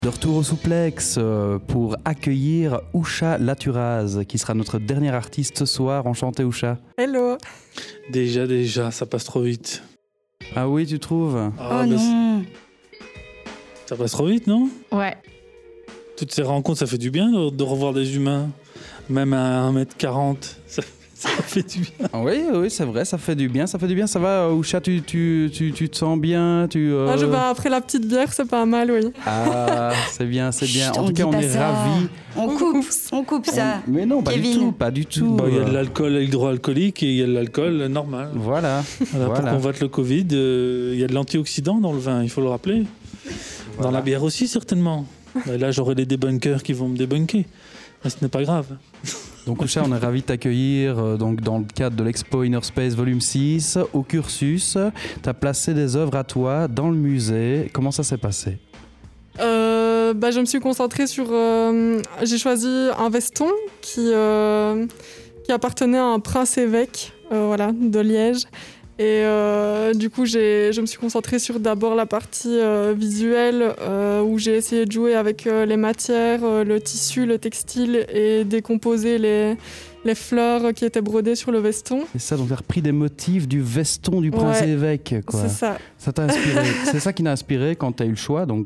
De retour au Souplex pour accueillir Ousha Laturaz, qui sera notre dernière artiste ce soir. Enchanté Ousha. Hello. Déjà, ça passe trop vite. Ah oui, tu trouves? Oh non. Ça passe trop vite, non? Ouais. Toutes ces rencontres, ça fait du bien de revoir des humains, même à 1m40. Ça fait du bien. Oui, c'est vrai, ça fait du bien. Ça va, Ousha, tu te sens bien Après la petite bière, c'est pas mal, oui. Ah, c'est bien. Chut, En tout cas, on est ravis. On coupe ça. Mais non, Kevin. pas du tout. Il y a de l'alcool hydroalcoolique et il y a de l'alcool normal. Voilà. Pour combattre le Covid, il y a de l'antioxydant dans le vin, il faut le rappeler. Voilà. Dans la bière aussi, certainement. Et là, j'aurai les débunkers qui vont me débunker. Mais ce n'est pas grave. Donc Ousha, on est ravis de t'accueillir dans le cadre de l'Expo Inner Space Volume 6 au Cursus. Tu as placé des œuvres à toi dans le musée. Comment ça s'est passé? Je me suis concentrée sur... j'ai choisi un veston qui appartenait à un prince-évêque de Liège. Et du coup, je me suis concentrée sur d'abord la partie visuelle où j'ai essayé de jouer avec les matières, le tissu, le textile et décomposer les fleurs qui étaient brodées sur le veston. C'est ça, donc tu as repris des motifs du veston du prince-évêque, quoi. C'est ça. Ça t'a inspiré. C'est ça qui t'a inspiré quand tu as eu le choix, donc...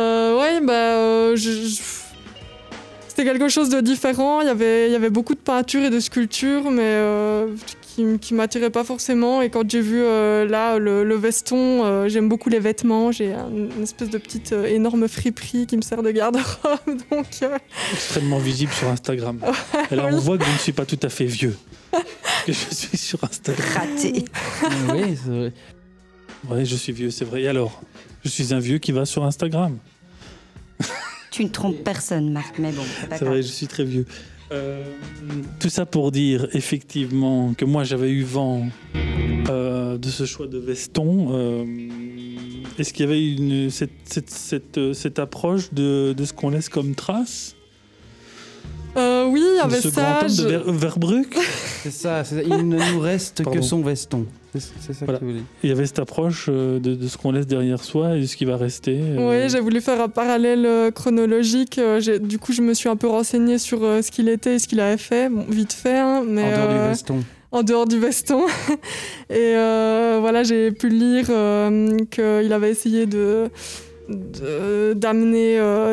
C'était quelque chose de différent. Il y avait beaucoup de peintures et de sculptures, mais qui m'attiraient pas forcément. Et quand j'ai vu le veston, j'aime beaucoup les vêtements. J'ai une espèce de petite énorme friperie qui me sert de garde-robe. Donc, extrêmement visible sur Instagram. Et là, on voit que je ne suis pas tout à fait vieux. Que je suis sur Instagram. Raté. Oui, c'est vrai. Oui, je suis vieux, c'est vrai. Et alors, je suis un vieux qui va sur Instagram. Tu ne trompes personne, Marc, mais bon, c'est pas c'est grave. vrai, je suis très vieux. Tout ça pour dire effectivement que moi j'avais eu vent de ce choix de veston. Est-ce qu'il y avait cette approche de ce qu'on laisse comme trace? Oui, il y avait ce ça. grand homme de Verbrugge. C'est ça, il ne nous reste que son veston. C'est ça voilà. que tu veux dire. Il y avait cette approche de ce qu'on laisse derrière soi et de ce qui va rester. Oui, j'ai voulu faire un parallèle chronologique. Du coup, je me suis un peu renseignée sur ce qu'il était et ce qu'il avait fait. Bon, vite fait, hein, mais... En dehors du veston. En dehors du veston. Et j'ai pu lire qu'il avait essayé d'amener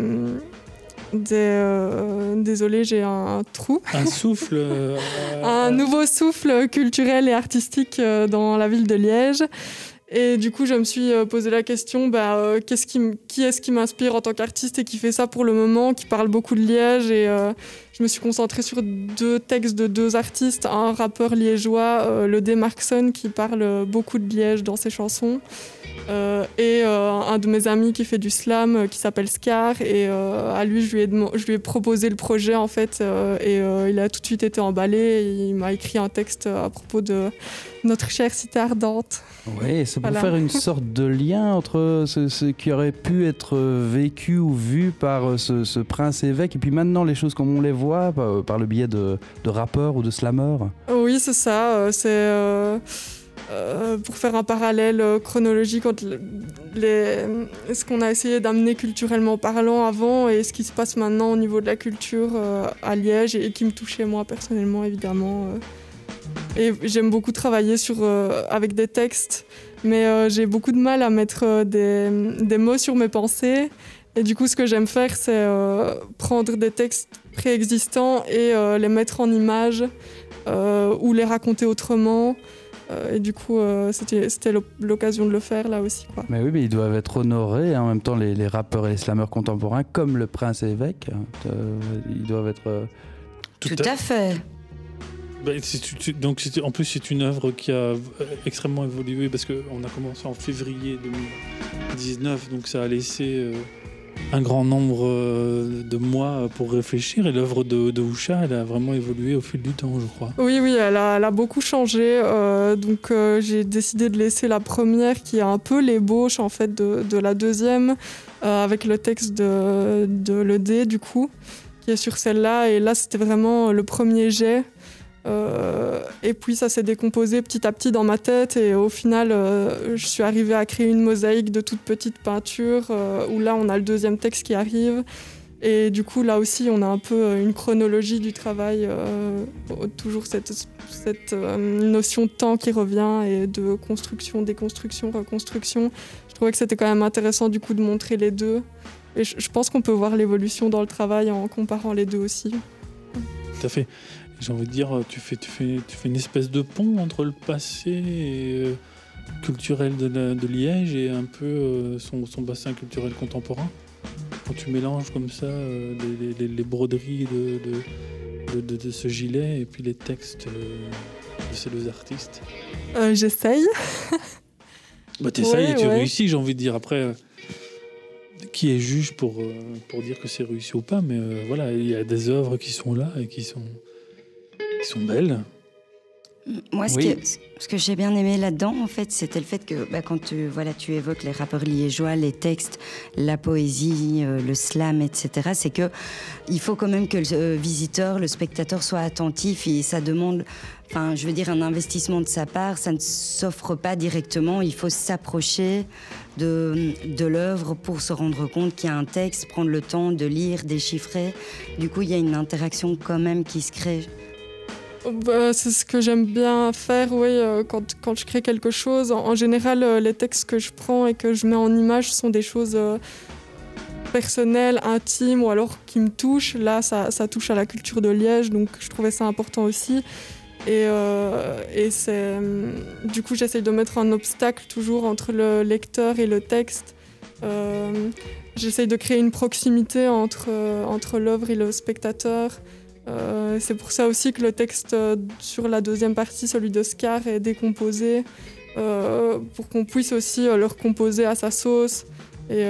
désolé, j'ai un trou. Un souffle. Un nouveau souffle culturel et artistique dans la ville de Liège. Et du coup, je me suis posé la question, qui est-ce qui m'inspire en tant qu'artiste et qui fait ça pour le moment, qui parle beaucoup de Liège. Et je me suis concentrée sur 2 textes de 2 artistes, un rappeur liégeois, le D. Markson, qui parle beaucoup de Liège dans ses chansons. Et un de mes amis qui fait du slam qui s'appelle Scar, et à lui je lui ai proposé le projet en fait, et il a tout de suite été emballé et il m'a écrit un texte à propos de notre chère cité ardente. Oui, c'est pour faire une sorte de lien entre ce qui aurait pu être vécu ou vu par ce prince-évêque et puis maintenant les choses comme on les voit par le biais de rappeurs ou de slammeurs. Oui, c'est ça, pour faire un parallèle chronologique entre ce qu'on a essayé d'amener culturellement parlant avant et ce qui se passe maintenant au niveau de la culture à Liège et qui me touchait moi personnellement évidemment. Et j'aime beaucoup travailler avec des textes, mais j'ai beaucoup de mal à mettre des mots sur mes pensées. Et du coup, ce que j'aime faire, c'est prendre des textes préexistants et les mettre en images ou les raconter autrement. Et du coup, c'était l'occasion de le faire là aussi, quoi. Mais oui, mais ils doivent être honorés, hein, en même temps les rappeurs et les slammeurs contemporains, comme le prince-évêque, ils doivent être... Tout à fait. Donc en plus c'est une œuvre qui a extrêmement évolué parce qu'on a commencé en février 2019, donc ça a laissé un grand nombre de mois pour réfléchir, et l'œuvre de Ousha, elle a vraiment évolué au fil du temps, je crois. Oui, elle a beaucoup changé, donc j'ai décidé de laisser la première qui est un peu l'ébauche en fait de la deuxième, avec le texte de l'ED du coup, qui est sur celle-là, et là c'était vraiment le premier jet. Et puis ça s'est décomposé petit à petit dans ma tête et au final je suis arrivée à créer une mosaïque de toutes petites peintures où là on a le deuxième texte qui arrive et du coup là aussi on a un peu une chronologie du travail, toujours cette notion de temps qui revient et de construction, déconstruction, reconstruction. Je trouvais que c'était quand même intéressant du coup de montrer les deux et je pense qu'on peut voir l'évolution dans le travail en comparant les deux aussi. Tout à fait. J'ai envie de dire, tu fais une espèce de pont entre le passé culturel de Liège et un peu son bassin culturel contemporain. Quand tu mélanges comme ça les broderies de ce gilet et puis les textes de ces deux artistes. J'essaye. T'essayes et tu réussis, j'ai envie de dire. Après, qui est juge pour dire que c'est réussi ou pas, mais voilà, il y a des œuvres qui sont là et qui sont belles. Moi, ce que j'ai bien aimé là-dedans, en fait, c'était le fait que quand tu évoques les rappeurs liégeois, les textes, la poésie, le slam, etc., c'est que il faut quand même que le visiteur, le spectateur soit attentif et ça demande, un investissement de sa part. Ça ne s'offre pas directement. Il faut s'approcher de l'œuvre pour se rendre compte qu'il y a un texte, prendre le temps de lire, déchiffrer. Du coup, il y a une interaction quand même qui se crée. C'est ce que j'aime bien faire, quand je crée quelque chose. En général, les textes que je prends et que je mets en image sont des choses personnelles, intimes ou alors qui me touchent. Là, ça touche à la culture de Liège, donc je trouvais ça important aussi. Et du coup, j'essaye de mettre un obstacle toujours entre le lecteur et le texte. J'essaye de créer une proximité entre l'œuvre et le spectateur. C'est pour ça aussi que le texte sur la deuxième partie, celui d'Oscar, est décomposé pour qu'on puisse aussi le recomposer à sa sauce et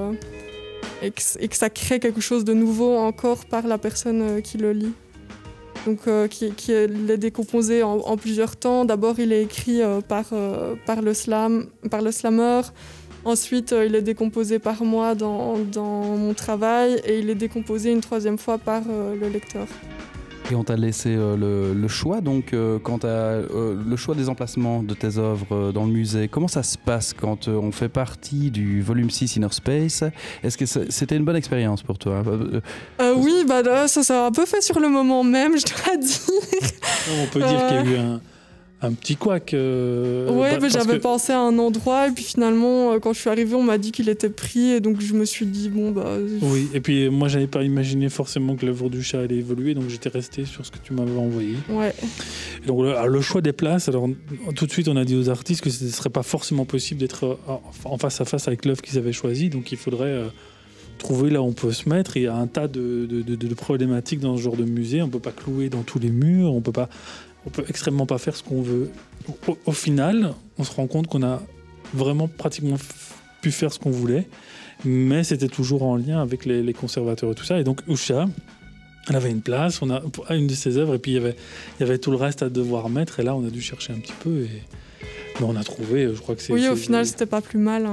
que ça crée quelque chose de nouveau encore par la personne qui le lit. Donc qui est décomposé en plusieurs temps. D'abord, il est écrit par le slammer. Ensuite, il est décomposé par moi dans mon travail et il est décomposé une troisième fois par le lecteur. Et on t'a laissé le choix, donc, quant à le choix des emplacements de tes œuvres dans le musée. Comment ça se passe quand on fait partie du volume 6 Inner Space ? Est-ce que c'était une bonne expérience pour toi ? Oui, ça s'est un peu fait sur le moment même, je dois dire. On peut dire qu'il y a eu un petit couac. J'avais pensé à un endroit et puis finalement, quand je suis arrivée, on m'a dit qu'il était pris et donc je me suis dit Oui, et puis moi, j'avais pas imaginé forcément que l'œuvre du chat allait évoluer, donc j'étais resté sur ce que tu m'avais envoyé. Ouais. Et donc le choix des places, alors tout de suite, on a dit aux artistes que ce ne serait pas forcément possible d'être en face à face avec l'œuvre qu'ils avaient choisie, donc il faudrait trouver là où on peut se mettre. Il y a un tas de problématiques dans ce genre de musée. On peut pas clouer dans tous les murs, on peut extrêmement pas faire ce qu'on veut. Au final, on se rend compte qu'on a vraiment pratiquement pu faire ce qu'on voulait, mais c'était toujours en lien avec les conservateurs et tout ça. Et donc Usha, elle avait une place, on a une de ses œuvres, et puis il y avait tout le reste à devoir mettre. Et là, on a dû chercher un petit peu, mais on a trouvé. Je crois que c'est. Oui, au final, c'était pas plus mal.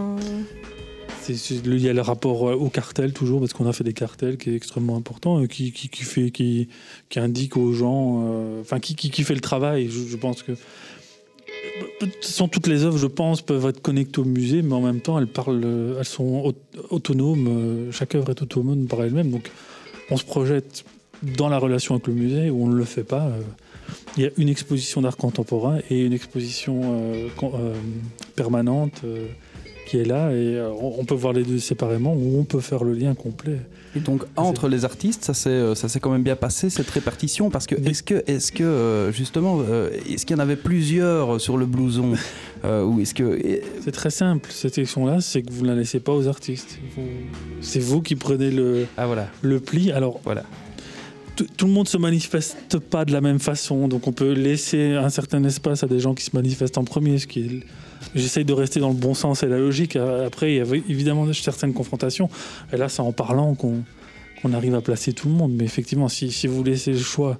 Il y a le rapport au cartel toujours, parce qu'on a fait des cartels qui est extrêmement important, qui indique aux gens, qui fait le travail. Je pense que de toute façon, toutes les œuvres, je pense, peuvent être connectées au musée, mais en même temps, elles sont autonomes. Chaque œuvre est autonome par elle-même, donc on se projette dans la relation avec le musée, où on ne le fait pas. Il y a une exposition d'art contemporain et une exposition permanente qui est là, et on peut voir les deux séparément ou on peut faire le lien complet. Et donc entre les artistes, ça s'est quand même bien passé, cette répartition, parce que est-ce que justement est-ce qu'il y en avait plusieurs sur le blouson ou est-ce que c'est très simple, cette section-là, c'est que vous ne la laissez pas aux artistes. C'est vous qui prenez le pli. Alors voilà. Tout le monde ne se manifeste pas de la même façon, donc on peut laisser un certain espace à des gens qui se manifestent en premier, ce qui est... J'essaye de rester dans le bon sens et la logique. Après, il y avait évidemment certaines confrontations, et là c'est en parlant qu'on arrive à placer tout le monde. Mais effectivement, si vous laissez le choix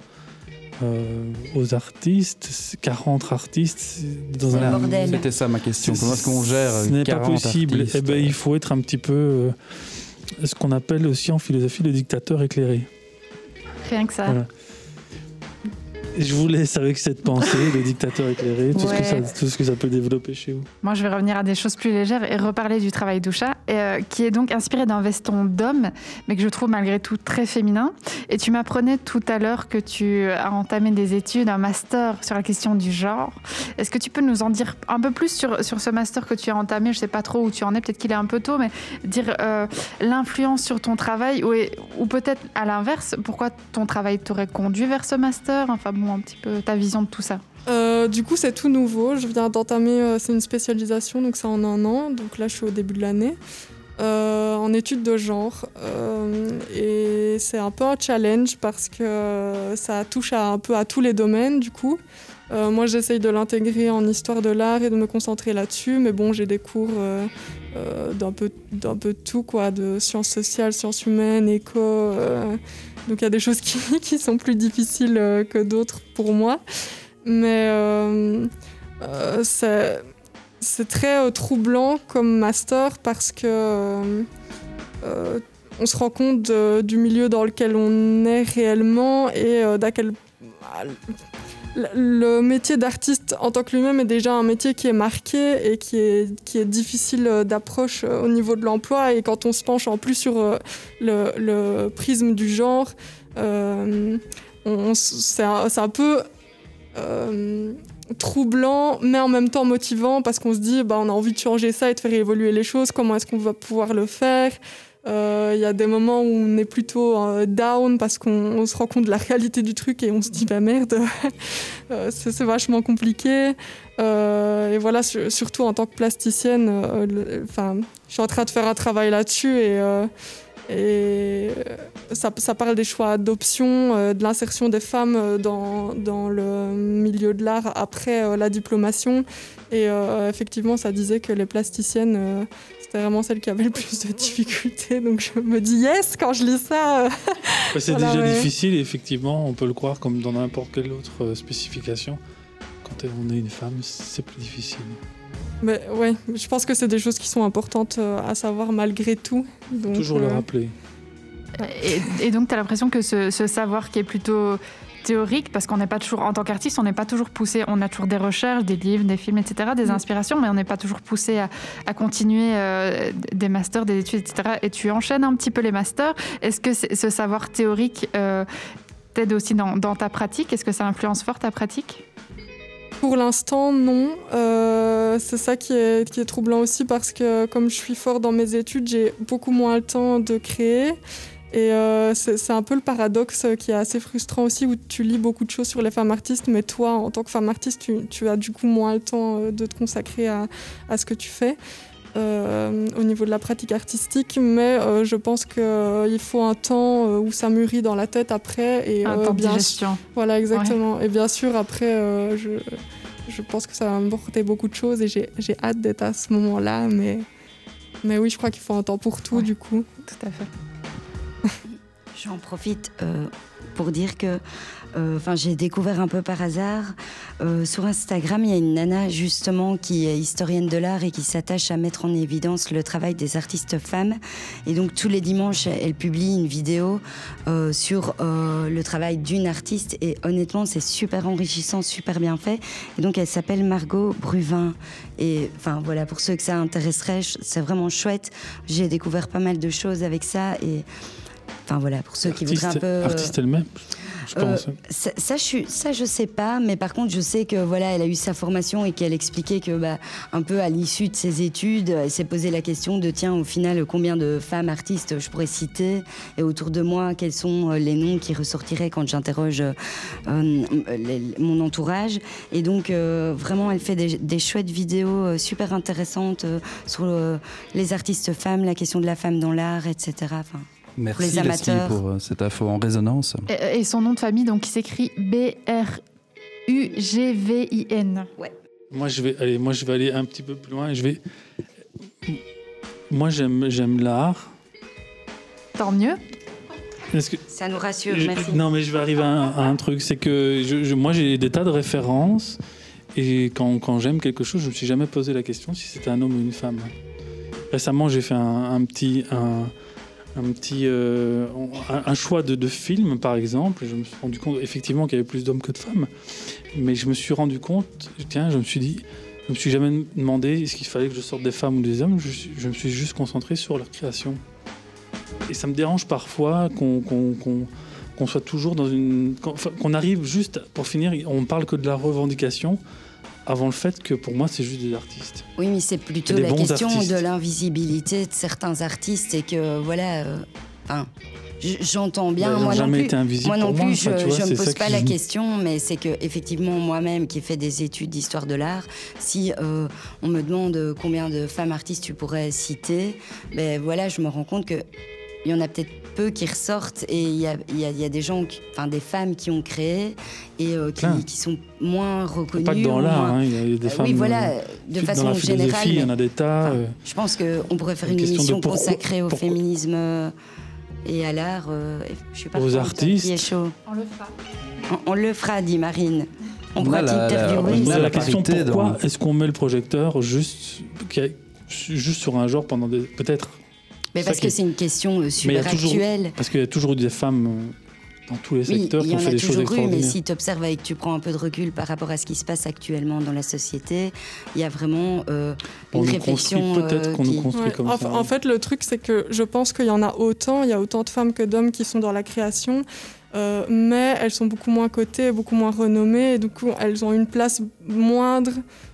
aux artistes, 40 artistes dans un bordel. C'était ça ma question, comment est-ce qu'on gère 40 artistes ? Ce n'est pas possible. Il faut être un petit peu ce qu'on appelle aussi en philosophie le dictateur éclairé. Rien que ça. Voilà. Je vous laisse avec cette pensée, le dictateur éclairé, tout ce que ça peut développer chez vous. Moi, je vais revenir à des choses plus légères et reparler du travail d'Usha, qui est donc inspiré d'un veston d'homme, mais que je trouve malgré tout très féminin. Et tu m'apprenais tout à l'heure que tu as entamé des études, un master sur la question du genre. Est-ce que tu peux nous en dire un peu plus sur ce master que tu as entamé? Je ne sais pas trop où tu en es, peut-être qu'il est un peu tôt, mais dire l'influence sur ton travail, ou peut-être à l'inverse, pourquoi ton travail t'aurait conduit vers ce master? Enfin bon, un petit peu ta vision de tout ça. Du coup, c'est tout nouveau. Je viens d'entamer, c'est une spécialisation, donc c'est en 1 an. Donc là, je suis au début de l'année, en études de genre. Et c'est un peu un challenge parce que ça touche un peu à tous les domaines, du coup. Moi, j'essaye de l'intégrer en histoire de l'art et de me concentrer là-dessus. Mais bon, j'ai des cours d'un peu de tout, quoi, de sciences sociales, sciences humaines, éco. Donc il y a des choses qui sont plus difficiles que d'autres pour moi. Mais c'est très troublant comme master parce que on se rend compte du milieu dans lequel on est réellement et le métier d'artiste en tant que lui-même est déjà un métier qui est marqué et qui est difficile d'approche au niveau de l'emploi. Et quand on se penche en plus sur le prisme du genre, c'est un peu troublant, mais en même temps motivant parce qu'on se dit on a envie de changer ça et de faire évoluer les choses. Comment est-ce qu'on va pouvoir le faire ? Il y a des moments où on est plutôt down parce qu'on se rend compte de la réalité du truc et on se dit merde, c'est vachement compliqué. Et voilà, surtout en tant que plasticienne, je suis en train de faire un travail là-dessus et ça parle des choix d'options, de l'insertion des femmes dans le milieu de l'art après la diplomation. Et effectivement, ça disait que les plasticiennes, c'était vraiment celle qui avait le plus de difficultés. Donc je me dis yes quand je lis ça. C'est voilà, déjà difficile, et effectivement, on peut le croire comme dans n'importe quelle autre spécification. Quand on est une femme, c'est plus difficile. Mais ouais, je pense que c'est des choses qui sont importantes à savoir malgré tout. Donc, toujours le rappeler. Et donc, tu as l'impression que ce savoir qui est plutôt théorique, parce qu'on n'est pas toujours, en tant qu'artiste, on n'est pas toujours poussé, on a toujours des recherches, des livres, des films, etc., des inspirations, mais on n'est pas toujours poussé à continuer des masters, des études, etc. Et tu enchaînes un petit peu les masters. Est-ce que ce savoir théorique t'aide aussi dans ta pratique? Est-ce que ça influence fort ta pratique? Pour l'instant, non. C'est ça qui est troublant aussi parce que comme je suis fort dans mes études, j'ai beaucoup moins le temps de créer. Et c'est un peu le paradoxe qui est assez frustrant aussi, où tu lis beaucoup de choses sur les femmes artistes, mais toi, en tant que femme artiste, tu as du coup moins le temps de te consacrer à ce que tu fais au niveau de la pratique artistique. Mais je pense qu'il faut un temps où ça mûrit dans la tête après. Et, un temps de digestion. Voilà, exactement. Ouais. Et bien sûr, après, je pense que ça va m'apporter beaucoup de choses et j'ai hâte d'être à ce moment-là. Mais oui, je crois qu'il faut un temps pour tout, du coup. Tout à fait. J'en profite pour dire que j'ai découvert un peu par hasard. Sur Instagram, il y a une nana justement qui est historienne de l'art et qui s'attache à mettre en évidence le travail des artistes femmes. Et donc tous les dimanches, elle publie une vidéo sur le travail d'une artiste. Et honnêtement, c'est super enrichissant, super bien fait. Et donc elle s'appelle Margot Bruvin. Et voilà, pour ceux que ça intéresserait, c'est vraiment chouette. J'ai découvert pas mal de choses avec ça. Et voilà, pour ceux qui voudraient un peu... Artiste elle-même, je pense. Ça, je sais pas, mais par contre, je sais que voilà, elle a eu sa formation et qu'elle expliquait que un peu à l'issue de ses études, elle s'est posé la question de tiens, au final, combien de femmes artistes je pourrais citer, et autour de moi, quels sont les noms qui ressortiraient quand j'interroge mon entourage. Et donc, vraiment, elle fait des chouettes vidéos super intéressantes sur les artistes femmes, la question de la femme dans l'art, etc. Merci pour les amateurs. Leslie pour cette info en résonance. Et son nom de famille, donc, il s'écrit B-R-U-G-V-I-N. Ouais. Moi, je vais aller un petit peu plus loin. Moi, j'aime l'art. Tant mieux. Ça nous rassure, merci. Non, mais je vais arriver à un truc. C'est que moi, j'ai des tas de références. Et quand j'aime quelque chose, je ne me suis jamais posé la question si c'était un homme ou une femme. Récemment, j'ai fait un un choix de film, par exemple. Je me suis rendu compte effectivement qu'il y avait plus d'hommes que de femmes, mais je me suis rendu compte, je me suis jamais demandé est-ce qu'il fallait que je sorte des femmes ou des hommes. Je me suis juste concentré sur leur création. Et ça me dérange parfois qu'on soit toujours dans qu'on arrive juste, pour finir, on parle que de la revendication, avant le fait que pour moi c'est juste des artistes. Oui, mais c'est plutôt la question de l'invisibilité de certains artistes et que voilà. J'entends bien. Moi non plus, je me pose pas la question, mais c'est que effectivement moi-même qui ai fait des études d'histoire de l'art, si on me demande combien de femmes artistes tu pourrais citer, ben voilà, je me rends compte que il y en a peut-être peu qui ressortent et il y a des gens, des femmes qui ont créé et qui sont moins reconnues. Pas que dans l'art, il y a des femmes. Oui, voilà, de façon générale. Il y en a des tas. Je pense qu'on pourrait faire une émission consacrée au féminisme et à l'art. Je sais pas. Aux artistes. Qui est chaud. On le fera. On le fera, dit Marine. On pourra t'interviewer. La question, pourquoi est-ce qu'on met le projecteur juste sur un genre pendant peut-être. Mais parce que c'est une question super actuelle. Parce qu'il y a toujours eu des femmes dans tous les secteurs qui ont fait des choses extraordinaires. Mais si tu observes et que tu prends un peu de recul par rapport à ce qui se passe actuellement dans la société, il y a vraiment une réflexion. Peut-être qu'on nous construit comme ça. En fait, le truc, c'est que je pense qu'il y en a autant. Il y a autant de femmes que d'hommes qui sont dans la création. Mais elles sont beaucoup moins cotées, beaucoup moins renommées. Et du coup, elles ont une place moindre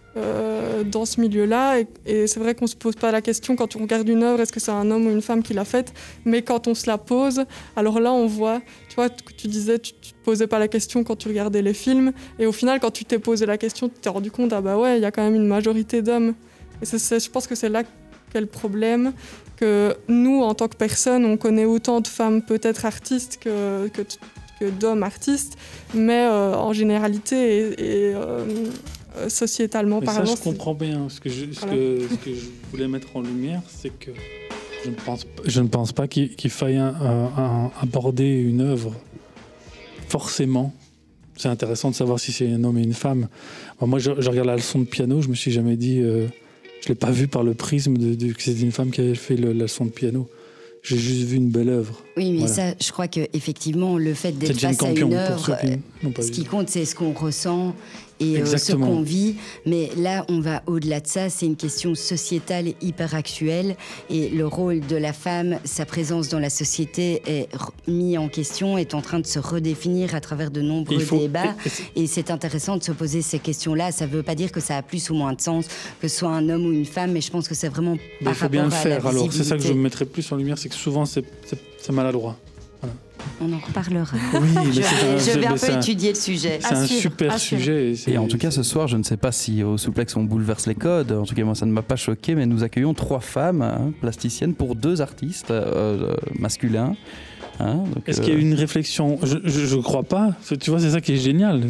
dans ce milieu-là, et c'est vrai qu'on se pose pas la question quand on regarde une œuvre, est-ce que c'est un homme ou une femme qui l'a faite, mais quand on se la pose, alors là on voit, tu vois, tu disais tu te posais pas la question quand tu regardais les films, et au final quand tu t'es posé la question, tu t'es rendu compte, ah bah ouais, il y a quand même une majorité d'hommes, et je pense que c'est là qu'est le problème, que nous en tant que personnes, on connaît autant de femmes peut-être artistes que d'hommes artistes, mais en généralité sociétalement parlant. Ça, je comprends bien. Ce que je voulais mettre en lumière, c'est que je ne pense pas qu'il faille aborder une œuvre forcément. C'est intéressant de savoir si c'est un homme et une femme. Moi, je regarde la leçon de piano, je me suis jamais dit... je l'ai pas vu par le prisme que c'était une femme qui avait fait la leçon de piano. J'ai juste vu une belle œuvre. Oui, mais voilà. Ça, je crois qu'effectivement, le fait d'être face à une œuvre, ce qui compte, c'est ce qu'on ressent et ce qu'on vit. Mais là, on va au-delà de ça. C'est une question sociétale hyper actuelle. Et le rôle de la femme, sa présence dans la société est mis en question, est en train de se redéfinir à travers de nombreux débats. Et c'est intéressant de se poser ces questions-là. Ça ne veut pas dire que ça a plus ou moins de sens, que ce soit un homme ou une femme, mais je pense que c'est vraiment par rapport à la visibilité. Il faut bien le faire. Alors, c'est ça que je mettrais plus en lumière, c'est que souvent, c'est maladroit. Voilà. On en reparlera. Oui, je vais un peu étudier le sujet. C'est un super sujet. Et en tout cas, ce soir, je ne sais pas si au Souplex on bouleverse les codes. En tout cas, moi, ça ne m'a pas choqué, mais nous accueillons 3 femmes plasticiennes pour 2 artistes masculins. Est-ce qu'il y a eu une réflexion ? Je ne crois pas. Tu vois, c'est ça qui est génial.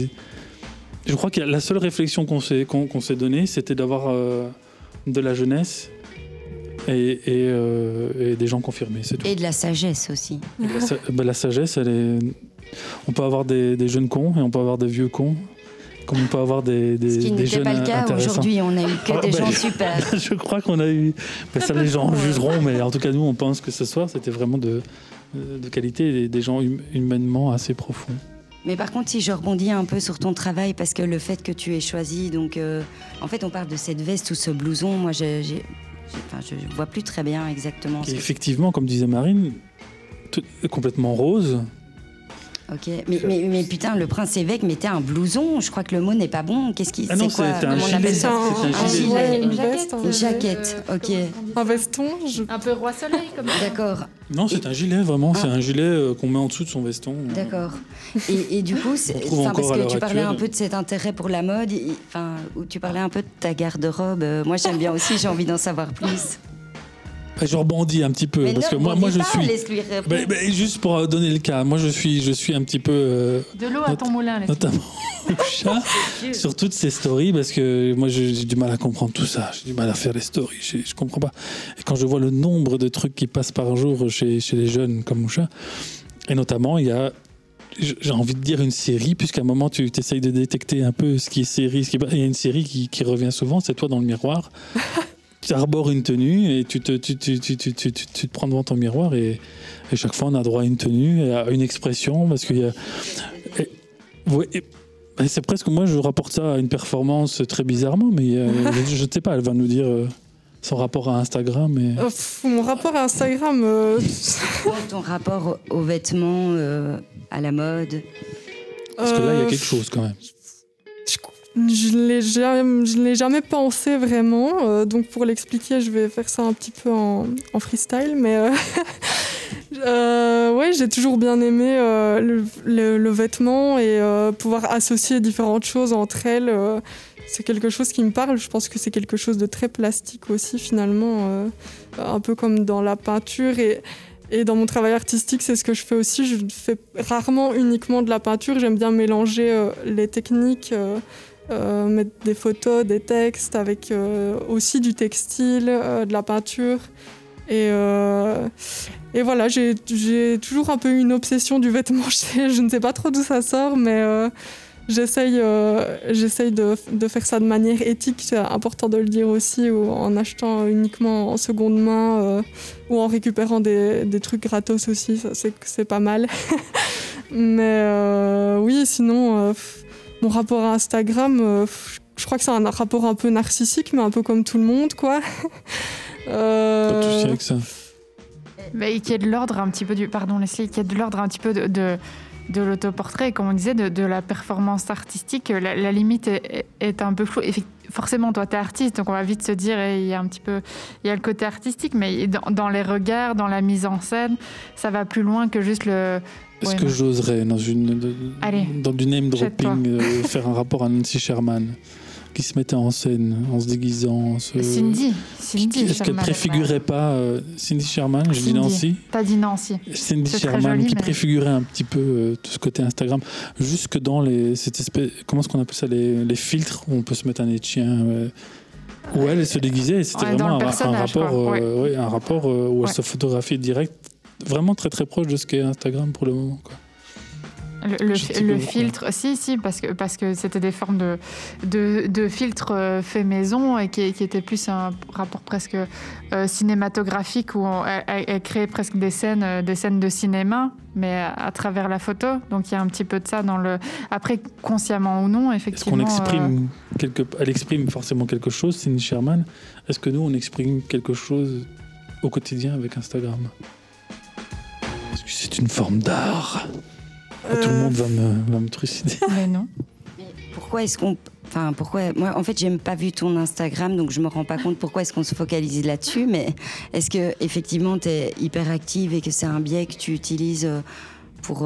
Je crois que la seule réflexion qu'on s'est donnée, c'était d'avoir de la jeunesse. Et des gens confirmés, c'est tout. Et de la sagesse aussi. La sagesse, on peut avoir des jeunes cons et on peut avoir des vieux cons, comme on peut avoir des jeunes intéressants. Ce qui n'était pas le cas aujourd'hui, on a eu que des gens super. Je crois qu'on a eu... ça, les gens jugeront, mais en tout cas, nous, on pense que ce soir, c'était vraiment de qualité et des gens humainement assez profonds. Mais par contre, si je rebondis un peu sur ton travail, parce que le fait que tu aies choisi... Donc, en fait, on parle de cette veste ou ce blouson. Moi, je ne vois plus très bien exactement. Effectivement, comme disait Marine, complètement rose. Ok, mais putain, le prince évêque mettait un blouson. Je crois que le mot n'est pas bon. Qu'est-ce qui, non, c'est quoi? C'est un gilet. C'est un gilet, une veste, une jaquette. Ok. Un veston. Un peu roi soleil comme ça. D'accord. Non, c'est un gilet vraiment. C'est un gilet qu'on met en dessous de son veston. D'accord. Et du coup, parce que tu parlais un peu de cet intérêt pour la mode, où tu parlais un peu de ta garde-robe. Moi, j'aime bien aussi. J'ai envie d'en savoir plus. Je rebondis un petit peu mais parce non, que moi je suis. Laisse-lui répondre. Juste pour donner le cas, moi je suis un petit peu. De l'eau à ton moulin, notamment chat sur toutes ces stories parce que moi j'ai du mal à comprendre tout ça. J'ai du mal à faire les stories. Je comprends pas. Et quand je vois le nombre de trucs qui passent par jour chez les jeunes comme Moucha, et notamment il y a. J'ai envie de dire une série, puisqu'à un moment tu essayes de détecter un peu ce qui est série, il y a une série qui revient souvent, c'est Toi dans le miroir. arbores une tenue et tu te prends devant ton miroir et chaque fois on a droit à une tenue, à une expression, parce qu'il y a... Et c'est presque, moi je rapporte ça à une performance très bizarrement, mais je ne sais pas, elle va nous dire son rapport à Instagram. Mon rapport à Instagram... Ton rapport aux vêtements, à la mode. Parce que là il y a quelque chose quand même. Je ne l'ai jamais pensé vraiment, donc pour l'expliquer, je vais faire ça un petit peu en freestyle, mais ouais, j'ai toujours bien aimé le vêtement et pouvoir associer différentes choses entre elles. C'est quelque chose qui me parle, je pense que c'est quelque chose de très plastique aussi finalement, un peu comme dans la peinture et dans mon travail artistique, c'est ce que je fais aussi. Je fais rarement uniquement de la peinture, j'aime bien mélanger les techniques, mettre des photos, des textes, avec aussi du textile, de la peinture. Et voilà, j'ai toujours un peu une obsession du vêtement. Je ne sais pas trop d'où ça sort, mais j'essaye de faire ça de manière éthique. C'est important de le dire aussi, ou en achetant uniquement en seconde main ou en récupérant des trucs gratos aussi. Ça, c'est pas mal. Mais oui, sinon... mon rapport à Instagram, je crois que c'est un rapport un peu narcissique, mais un peu comme tout le monde, quoi. Pas de souci avec ça. Mais qui est de l'ordre un petit peu pardon Leslie, qui est de l'ordre un petit peu de l'autoportrait, comme on disait, de la performance artistique. La limite est un peu floue. Et forcément, toi, tu es artiste, donc on va vite se dire, il y a le côté artistique, mais dans les regards, dans la mise en scène, ça va plus loin que juste le... Est-ce que j'oserais, dans du name dropping, faire un rapport à Nancy Sherman, qui se mettait en scène, en se déguisant Cindy est-ce qu'elle préfigurait pas Cindy Sherman, je dis Nancy. T'as dit Nancy. Cindy Sherman, qui préfigurait un petit peu tout ce côté Instagram, jusque dans cette espèce... Comment est-ce qu'on appelle ça, les filtres, où on peut se mettre un nez de chien... où elle se déguisait, et c'était vraiment un rapport où elle se photographiait direct, vraiment très très proche de ce qu'est Instagram pour le moment, quoi. Le filtre, si, parce que c'était des formes de filtres faits maison et qui étaient plus un rapport presque cinématographique, où elle créait presque des scènes de cinéma, mais à travers la photo. Donc il y a un petit peu de ça dans le... Après, consciemment ou non, effectivement... Est-ce qu'on exprime elle exprime forcément quelque chose, Cindy Sherman. Est-ce que nous, on exprime quelque chose au quotidien avec Instagram? Est-ce que c'est une forme d'art? Tout le monde va me trucider. Mais non. Mais pourquoi est-ce qu'on... moi, en fait, j'ai même pas vu ton Instagram, donc je me rends pas compte pourquoi est-ce qu'on se focalise là-dessus. Mais est-ce que effectivement, t'es hyper active et que c'est un biais que tu utilises pour,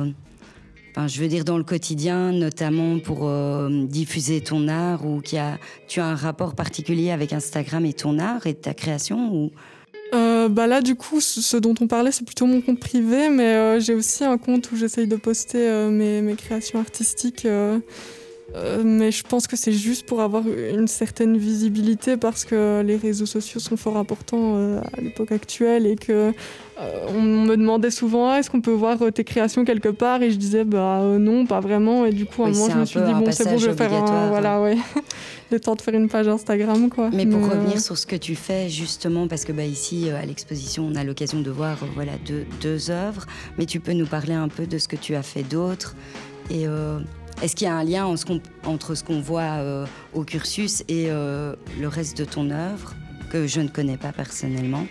je veux dire dans le quotidien, notamment pour diffuser ton art, ou tu as un rapport particulier avec Instagram et ton art et ta création, ou... Là, du coup, ce dont on parlait, c'est plutôt mon compte privé, mais j'ai aussi un compte où j'essaye de poster mes créations artistiques. Mais je pense que c'est juste pour avoir une certaine visibilité, parce que les réseaux sociaux sont fort importants à l'époque actuelle, et que on me demandait souvent est-ce qu'on peut voir tes créations quelque part, et je disais non, pas vraiment, et du coup à un moment je me suis dit c'est bon, je vais faire le temps de faire une page Instagram, quoi. Mais pour revenir sur ce que tu fais, justement, parce que ici à l'exposition on a l'occasion de voir deux œuvres, mais tu peux nous parler un peu de ce que tu as fait d'autre, et est-ce qu'il y a un lien entre ce qu'on voit au cursus et le reste de ton œuvre, que je ne connais pas personnellement?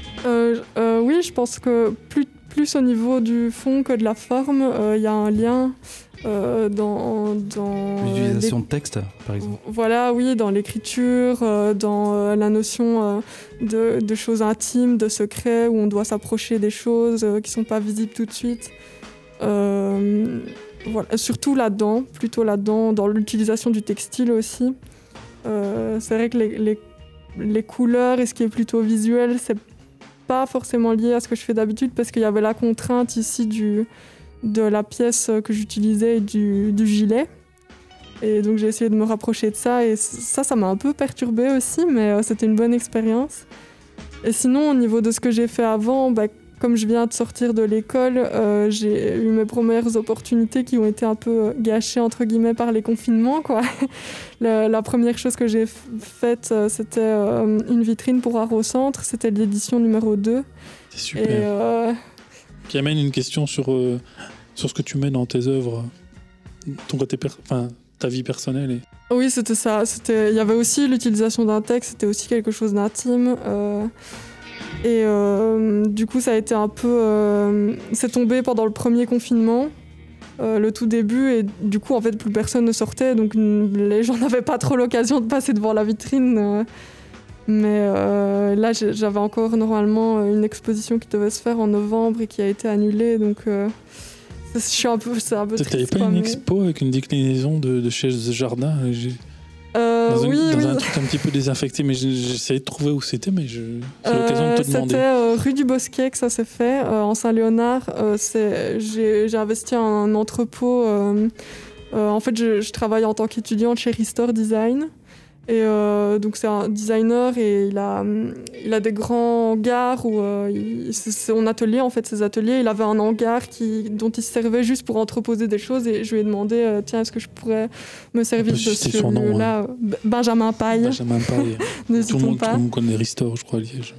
Oui, je pense que plus au niveau du fond que de la forme, il y a un lien dans l'utilisation de texte, par exemple. Voilà, oui, dans l'écriture, dans la notion de choses intimes, de secrets, où on doit s'approcher des choses qui ne sont pas visibles tout de suite. Voilà, surtout plutôt là-dedans, dans l'utilisation du textile aussi. C'est vrai que les couleurs et ce qui est plutôt visuel, c'est pas forcément lié à ce que je fais d'habitude, parce qu'il y avait la contrainte ici de la pièce que j'utilisais et du gilet. Et donc j'ai essayé de me rapprocher de ça, et ça m'a un peu perturbée aussi, mais c'était une bonne expérience. Et sinon, au niveau de ce que j'ai fait avant, comme je viens de sortir de l'école, j'ai eu mes premières opportunités qui ont été un peu gâchées entre guillemets par les confinements, quoi. La première chose que j'ai faite, c'était une vitrine pour Art au Centre, c'était l'édition numéro 2. C'est super. Qui amène une question sur ce que tu mets dans tes œuvres, ton côté ta vie personnelle. Oui, c'était ça. Il y avait aussi l'utilisation d'un texte, c'était aussi quelque chose d'intime. Du coup, ça a été un peu... c'est tombé pendant le premier confinement, le tout début, et du coup, en fait, plus personne ne sortait, donc les gens n'avaient pas trop l'occasion de passer devant la vitrine. Mais là, j'avais encore normalement une exposition qui devait se faire en novembre et qui a été annulée, donc c'est un peu triste. T'avais pas une expo avec une déclinaison de chaises jardin dans un truc un petit peu désinfecté, mais j'essayais de trouver où c'était, mais c'est l'occasion de te demander. C'était rue du Bosquet que ça s'est fait, en Saint-Léonard. J'ai investi un entrepôt. En fait, je travaille en tant qu'étudiante chez Restore Design. Et donc c'est un designer et il a des grands hangars où c'est son atelier, en fait, ses ateliers. Il avait un hangar dont il se servait juste pour entreposer des choses, et je lui ai demandé tiens, est-ce que je pourrais me servir de ce lieu-là, Benjamin Paille. Benjamin Paille. Tout le monde connaît Restore, je crois, à Liège.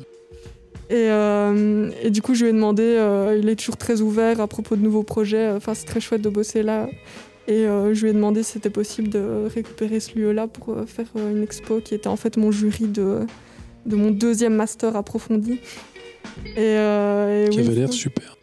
Et du coup, je lui ai demandé, il est toujours très ouvert à propos de nouveaux projets. Enfin, c'est très chouette de bosser là. Et je lui ai demandé si c'était possible de récupérer ce lieu-là pour faire une expo qui était en fait mon jury de mon 2e master approfondi. Qui avait l'air super.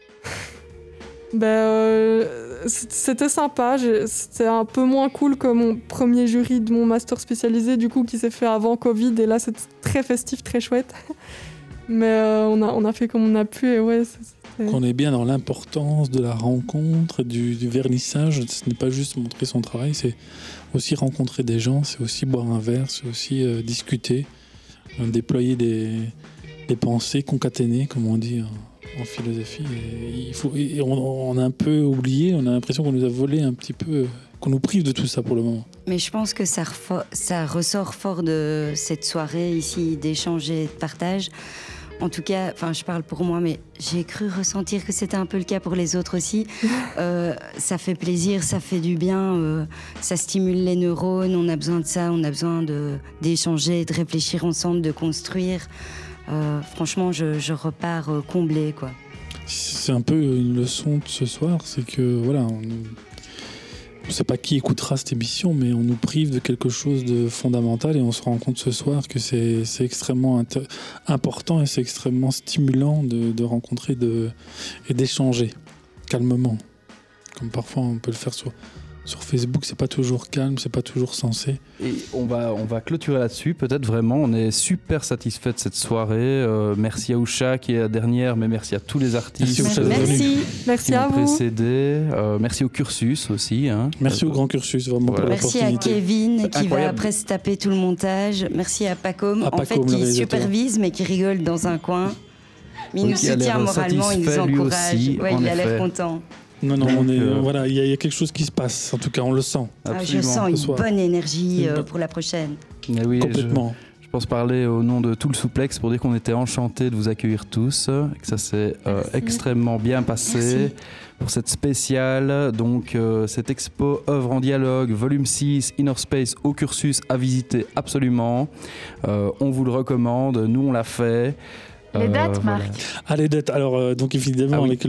C'était sympa. C'était un peu moins cool que mon premier jury de mon master spécialisé, du coup, qui s'est fait avant Covid. Et là, c'était très festif, très chouette. Mais on a fait comme on a pu. Et ouais, qu'on est bien dans l'importance de la rencontre, du vernissage. Ce n'est pas juste montrer son travail, c'est aussi rencontrer des gens, c'est aussi boire un verre, c'est aussi discuter, déployer des pensées concaténées, comme on dit en philosophie. Et on a un peu oublié, on a l'impression qu'on nous a volé un petit peu, qu'on nous prive de tout ça pour le moment. Mais je pense que ça ressort fort de cette soirée ici d'échange et de partage. En tout cas, je parle pour moi, mais j'ai cru ressentir que c'était un peu le cas pour les autres aussi. Ça fait plaisir, ça fait du bien, ça stimule les neurones, on a besoin de ça, on a besoin d'échanger, de réfléchir ensemble, de construire. Franchement, je repars comblée, quoi. C'est un peu une leçon de ce soir, c'est que voilà, on ne sait pas qui écoutera cette émission, mais on nous prive de quelque chose de fondamental et on se rend compte ce soir que c'est extrêmement important et c'est extrêmement stimulant de rencontrer et d'échanger calmement. Comme parfois on peut le faire sur Facebook, c'est pas toujours calme, c'est pas toujours sensé. Et on va clôturer là-dessus, peut-être vraiment. On est super satisfait de cette soirée. Merci à Usha qui est la dernière, mais merci à tous les artistes merci qui à ont vous. précédé. Merci au Cursus aussi. Merci au Grand Cursus, vraiment pour l'opportunité. Merci à Kevin qui va après se taper tout le montage. Merci à Pacôme, qui supervise mais qui rigole dans un coin. Mais il nous soutient moralement, il nous encourage. Il a l'air content. Non, voilà, il y a quelque chose qui se passe, en tout cas, on le sent. Je sens une bonne énergie pour la prochaine. Oui, complètement. Je pense parler au nom de tout le Souplex pour dire qu'on était enchantés de vous accueillir tous, que ça s'est extrêmement bien passé pour cette spéciale. Donc, cette expo Œuvres en dialogue, volume 6, Inner Space au Cursus à visiter absolument. On vous le recommande, nous on l'a fait. Les dates, Marc. Les dates, alors, donc évidemment, avec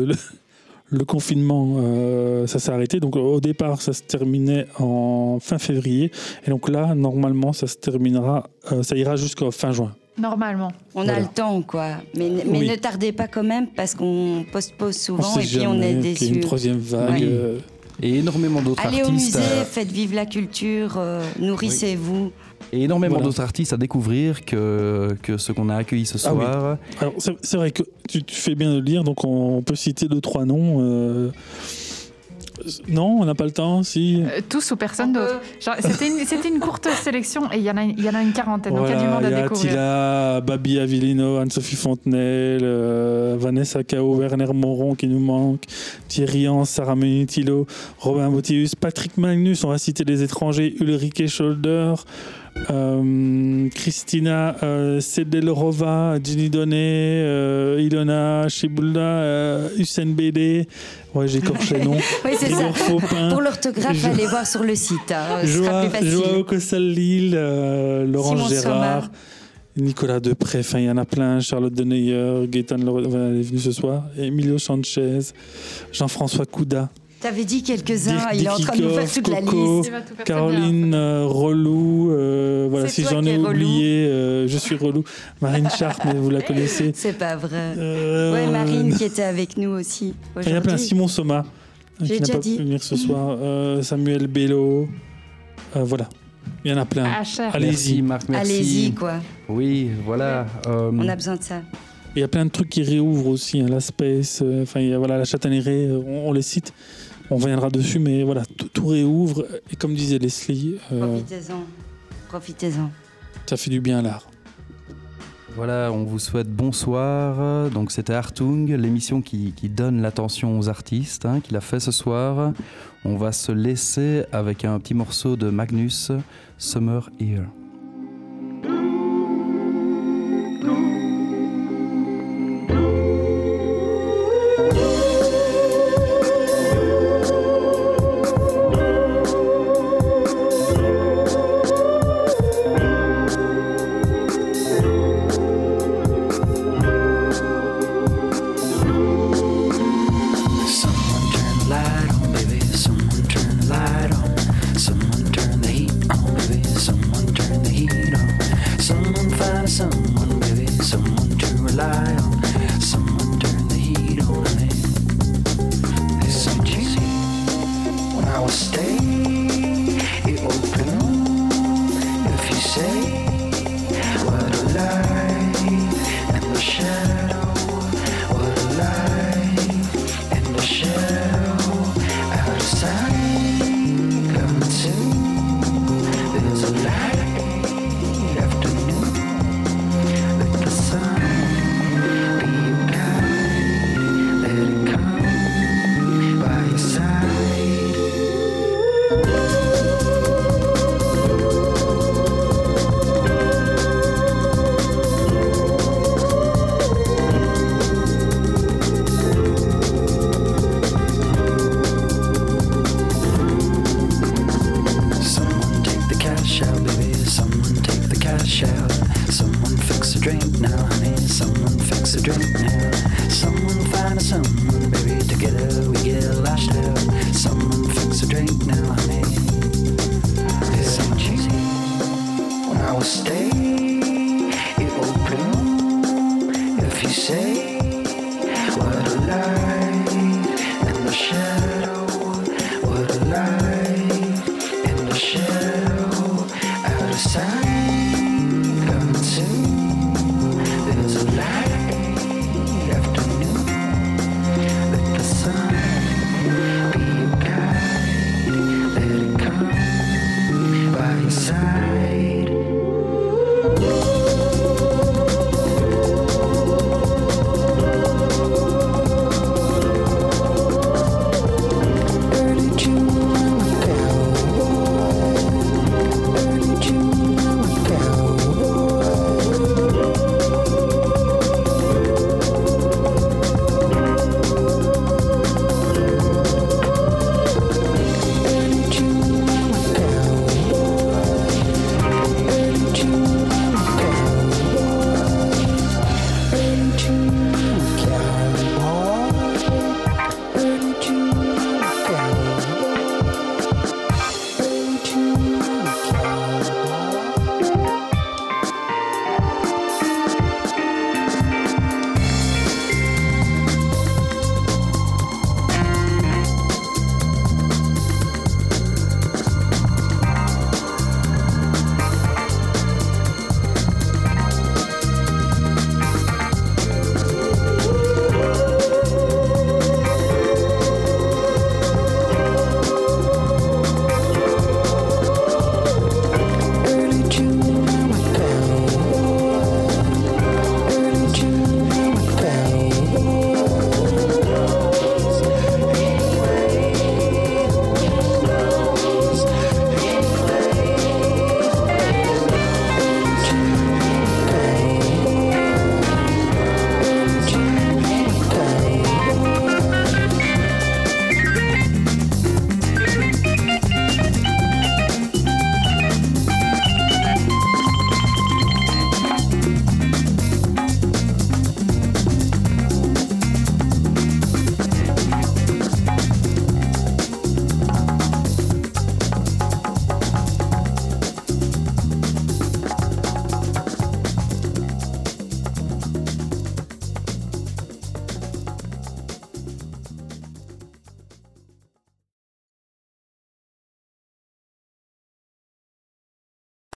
le confinement, ça s'est arrêté. Donc au départ, ça se terminait en fin février. Et donc là, normalement, ça se terminera, ça ira jusqu'à fin juin. Normalement. On a le temps, quoi. Mais ne tardez pas quand même, parce qu'on postpose souvent et puis on est déçus. Il y a une troisième vague. Et énormément d'autres artistes. Allez au musée, faites vivre la culture, nourrissez-vous. Et énormément d'autres artistes à découvrir que ceux qu'on a accueillis ce soir. Oui. Alors, c'est vrai que tu fais bien de le lire, donc on peut citer 2-3 noms. Non, on n'a pas le temps, si. Tous ou personne d'autre. C'était une courte sélection et il y en a une quarantaine, donc il y a du monde à découvrir. Attila, Babi Avellino, Anne-Sophie Fontenelle, Vanessa Cao, Werner Moron qui nous manque, Thierry Hans, Sarah Menitilo, Robin Botius, Patrick Magnus, on va citer les étrangers, Ulrike Scholder, Christina Sedelrova, Ginny Donnet, Ilona Shibulda, Hussein Bédé. Ouais, j'écorche les noms. Oui, c'est ça. Faupin, pour l'orthographe, allez voir sur le site. Ce sera plus facile. Joao Cossal-Lille, Laurent Simon Gérard, Somma. Nicolas Depré. Enfin, il y en a plein. Charlotte Deneyer, Gaëtan elle est venue ce soir. Emilio Sanchez, Jean-François Couda. T'avais dit quelques-uns, il est en Dick train de nous faire Kikoff, toute la Coco, liste. Il va tout faire Caroline Relou, voilà, C'est si toi j'en qui ai es relou. oublié, je suis relou. Marine Sharp, mais vous la connaissez. C'est pas vrai. Ouais, Marine qui était avec nous aussi Il y a plein, aujourd'hui. Simon Somma, J'ai qui n'a déjà pas dit. pu venir ce soir, Samuel Bello, voilà, il y en a plein. Ah, cher. Allez-y. Merci Marc, merci. Allez-y, quoi. Oui, voilà. On a besoin de ça. Il y a plein de trucs qui réouvrent aussi, hein, la Space, enfin, il y a, voilà, la Chataignerie, on les cite. On reviendra dessus, mais voilà, tout réouvre. Et comme disait Leslie, Profitez-en. ça fait du bien à l'art. Voilà, on vous souhaite bonsoir. Donc c'était Hartung, l'émission qui donne l'attention aux artistes, hein, qui l'a fait ce soir. On va se laisser avec un petit morceau de Magnus, Summer Here. Stay